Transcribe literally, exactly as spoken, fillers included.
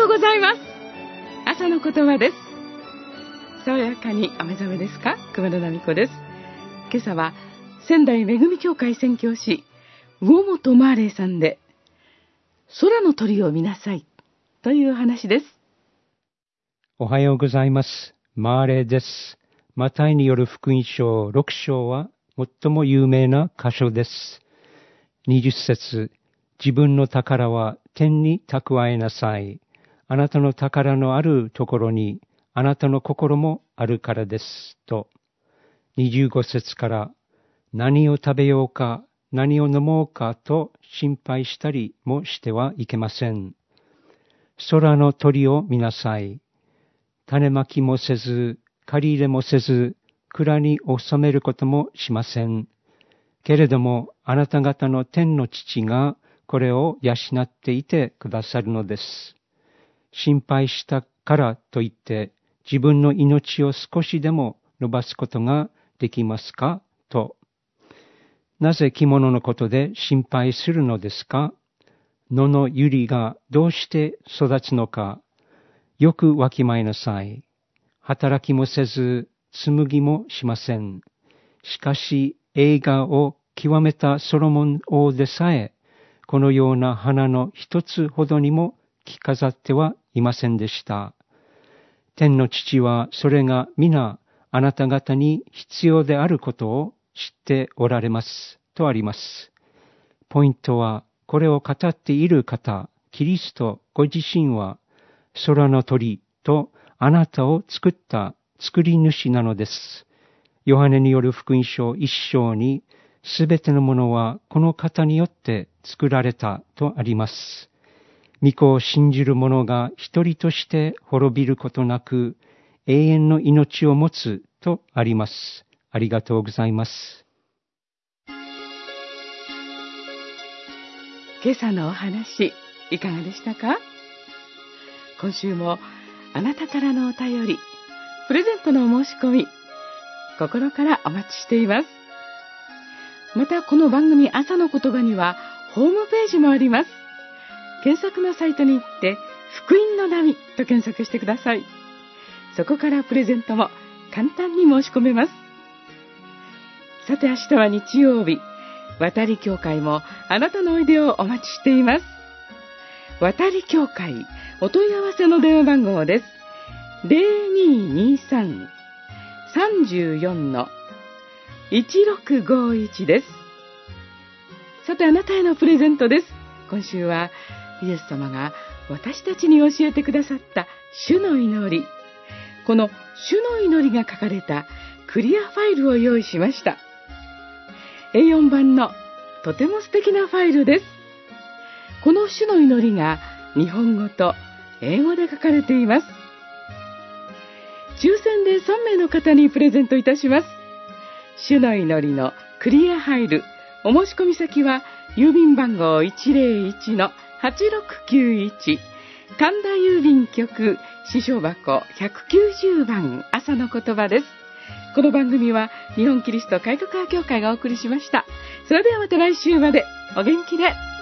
ようございます。朝の言葉です。爽やかにお目覚めですか？熊野奈美子です。今朝は仙台めぐみ教会宣教師魚本マーレーさんで、空の鳥を見なさいという話です。 おはようございます。マーレーです。マタイによる福音書ろく章は最も有名な箇所です。にじゅっ節、自分の宝は天に蓄えなさい。あなたの宝のあるところにあなたの心もあるからですと。にじゅうご節から、何を食べようか何を飲もうかと心配したりもしてはいけません。空の鳥を見なさい。種まきもせず、借り入れもせず、蔵に収めることもしません。けれども、あなた方の天の父がこれを養っていてくださるのです。心配したからといって、自分の命を少しでも伸ばすことができますかと。なぜ着物のことで心配するのですか？野の百合がどうして育つのか、よくわきまえなさい。働きもせず、紡ぎもしません。しかし、栄華を極めたソロモン王でさえ、このような花の一つほどにも着飾ってはいませんでした。天の父はそれが皆あなた方に必要であることを知っておられます。とあります。ポイントは、これを語っている方、キリストご自身は、空の鳥とあなたを作った作り主なのです。ヨハネによる福音書一章に、すべてのものはこの方によって作られたとあります。御子を信じる者が一人として滅びることなく、永遠の命を持つとあります。ありがとうございます。 今朝のお話、いかがでしたか？今週もあなたからのお便り、プレゼントのお申し込み、心からお待ちしています。またこの番組朝の言葉にはホームページもあります。検索のサイトに行って福音の波と検索してください。そこからプレゼントも簡単に申し込めます。さて明日は日曜日、渡り教会もあなたのおいでをお待ちしています。渡り教会お問い合わせの電話番号です。ゼロにーにーさん さんよん いちろくごいちです。さてあなたへのプレゼントです。今週はイエス様が私たちに教えてくださった主の祈り、この主の祈りが書かれたクリアファイルを用意しました。エーよん 版のとても素敵なファイルです。この主の祈りが日本語と英語で書かれています。抽選でさんめいの方にプレゼントいたします。主の祈りのクリアファイル、お申し込み先は郵便番号 いちぜろいち はちろくきゅういち、神田郵便局支所箱ひゃくきゅうじゅうばん、朝の言葉です。この番組は日本キリスト改革派協会がお送りしました。それではまた来週までお元気で。